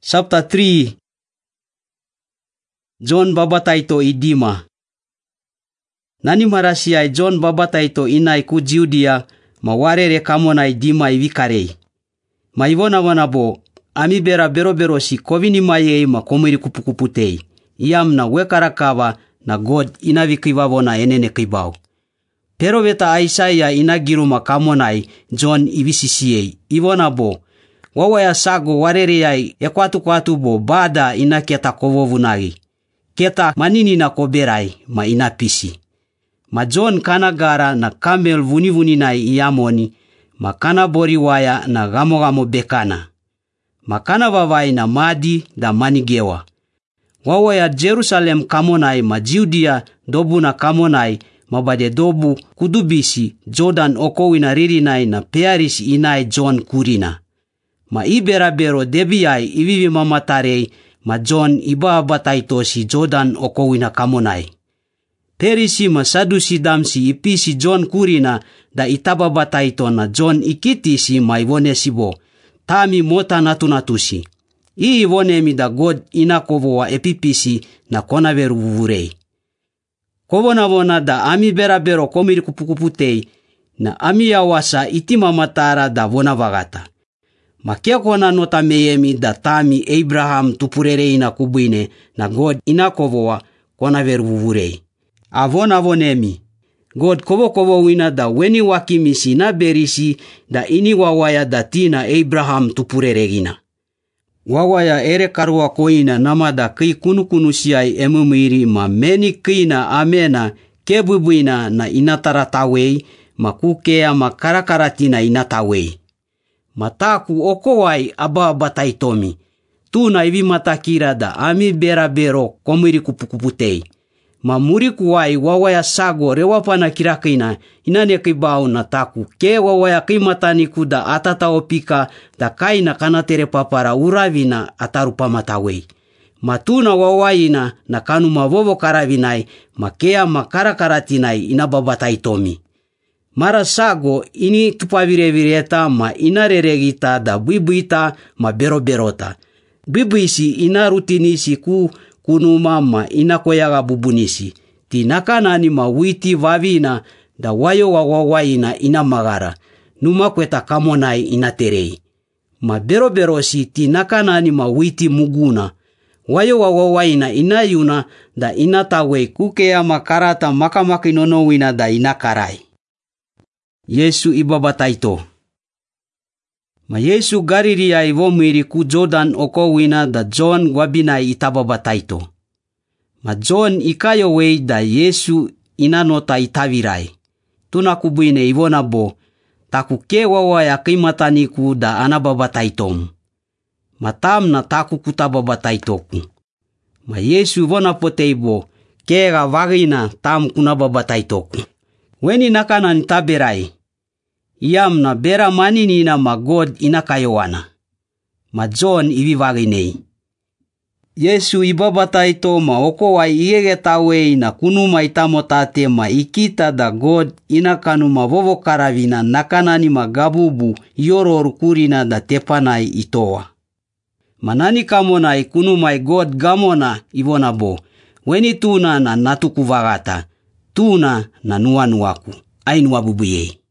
Chapter 3. John babatay to idima. Nani marasi ay John babatay to inay ku Judea mawarere kamona idima ivikarei. Maivona wanabo ami bera bero si kovini maye makomiri kupukuputei. Iam na wekarakava na God inavikivavona enene kibao. Pero veta Isaiah inagiruma kamonai John ivisisiei. Ivonabo wawaya sago warereyai ekwatu bo bada inaketa kovovunagi. Keta manini na koberai ma inapisi. Ma John kanagara na kamel vuni iamoni, ma kana boriwaya na gamo bekana. Ma kana vavai na madi da manigewa. Wawaya Jerusalem kamonai ma Judea dobu na kamonai mabade dobu kudubisi Jordan okowina ririnai na pearisi inai John kurina. Ma iberabero debiai ivivi mamatarei ma John iba bataitosi Jordan okowina kamonai. Perisi ma sadusi damsi ipisi John kurina da itaba bataito na John ikitisi ma ivonesibo. Tami mota natunatusi. Ivonemi da God inakovoa epipisi na konaveru vuvurei. Kovonavona da ami berabero komiri kupukuputei na ami yawasa itima matara da vonavagata. Makiakona nota meyemi da tami Abraham tupurereina kubuine na God inakovoa konaveru vuvurei. Avonavonemi. God kovo wina da weni wakimisi na berisi da ini wawaya da tina Abraham tupureregina. Wawaya ere karua koina namada kei kunusiai emumiri ma meni kina amena kebubuina na inataratawei ma kukea ma karakaratina inatawei. Mataku okowai aba bataitomi. Tuna ivi matakira da ami berabero komiri kupukuputei. Ma murikuwai wawaya sago rewapana kirakina inane kibao na taku ke wawaya kimataniku da atata opika da kaina kanatere papara uravina atarupa matawei. Matuna wawaina na kanu mavovo karavinai makea makarakaratinai inababataitomi. Mara sago ini tupavirevireta ma inareregita da buibuita ma beroberota. Bibuisi inarutinisi ku kunuma ma inakoyaga bubunisi. Tinakanani ma witi vavina da wayo wawaina inamagara. Numa kweta kamonai inaterei. Ma beroberosi tinakanani ma witi muguna. Wayo wawaina inayuna da inatawe kukea makarata makamakinonowina da inakarai. Yesu ibabataito. Ma Yesu gariria ivomiri ku Jordan okowina da John wabina itababataito. Ma John ikayowei da Yesu inanota itavirai. Tunakubuine ivonabo taku ke wawaya kimataniku da anababataitomu. Ma tam na taku kutababataitoku. Ma Yesu vonapoteibo kega vagina tam kunababataitoku. Weni nakana nitaberai. Iam na bera manini na ma God inakayowana. Ma John ivivaginei. Yesu ibabataito ma okowai iyegetawei na kunuma itamotate ma ikita da God inakanu ma vovo karavina nakanani ma gabubu yororu kurina da tepanai itoa. Manani kamonai kunumai God gamona ivonabo. Weni tuna na natukuvagata. Tuna na nuanuaku. Ainuabubuyei.